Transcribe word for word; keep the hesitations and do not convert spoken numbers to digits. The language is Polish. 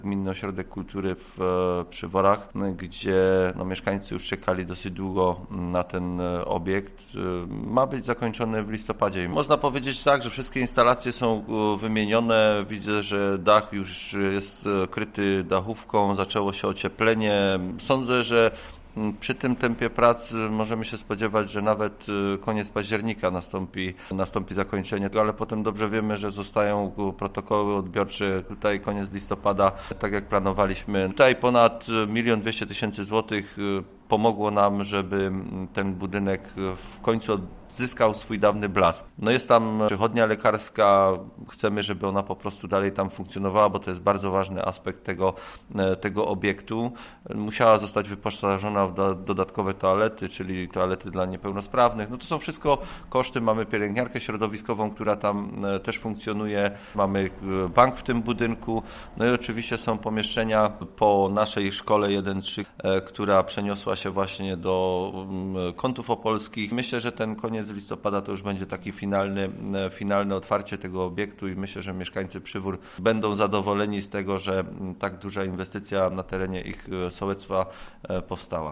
Gminny Ośrodek Kultury w Przyworach, gdzie no, mieszkańcy już czekali dosyć długo na ten obiekt. Ma być zakończony w listopadzie. Można powiedzieć tak, że wszystkie instalacje są wymienione. Widzę, że dach już jest kryty dachówką, zaczęło się ocieplenie. Sądzę, że przy tym tempie prac możemy się spodziewać, że nawet koniec października nastąpi, nastąpi zakończenie, ale potem dobrze wiemy, że zostają protokoły odbiorcze tutaj koniec listopada, tak jak planowaliśmy. Tutaj ponad milion dwieście tysięcy złotych pomogło nam, żeby ten budynek w końcu odzyskał swój dawny blask. No jest tam przychodnia lekarska, chcemy, żeby ona po prostu dalej tam funkcjonowała, bo to jest bardzo ważny aspekt tego, tego obiektu. Musiała zostać wyposażona w dodatkowe toalety, czyli toalety dla niepełnosprawnych. No to są wszystko koszty. Mamy pielęgniarkę środowiskową, która tam też funkcjonuje. Mamy bank w tym budynku. No i oczywiście są pomieszczenia po naszej szkole jeden trzy, która przeniosła się właśnie do Kątów Opolskich. Myślę, że ten koniec listopada to już będzie taki finalny, finalne otwarcie tego obiektu i myślę, że mieszkańcy Przywór będą zadowoleni z tego, że tak duża inwestycja na terenie ich sołectwa powstała.